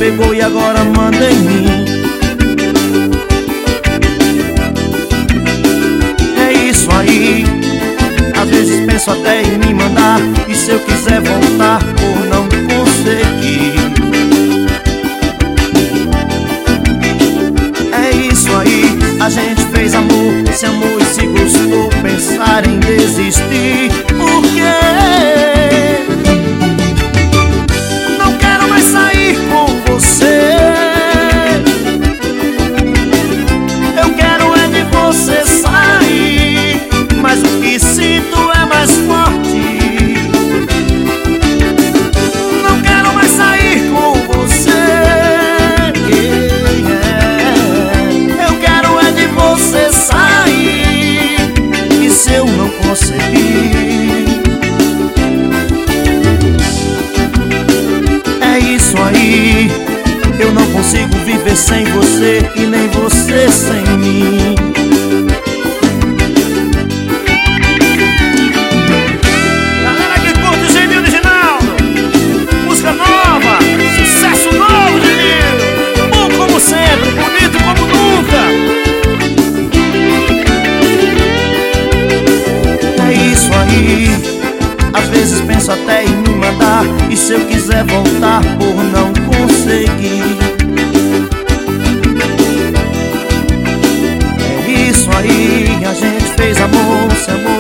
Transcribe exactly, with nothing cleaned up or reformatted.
pegou e agora manda em mim. É isso aí. Às vezes penso até em me mandar, e se eu quiser voltar por não conseguir. É isso aí. A gente fez amor, se amou e se gostou, pensar em desistir. Por quê? Não quero mais sair com você. Eu quero é de você sair, mas o que sinto é mais forte. Não quero mais sair com você. Eu quero é de você sair, e se eu não conseguir. É isso aí. Eu não consigo viver sem você, e nem você sem mim. Galera que curte o Geninho original, música nova, sucesso novo, Geninho. Bom como sempre, bonito como nunca. É isso aí. Às vezes penso até em me mandar, e se eu quiser voltar por não conseguir. É isso aí. A gente fez amor, se amor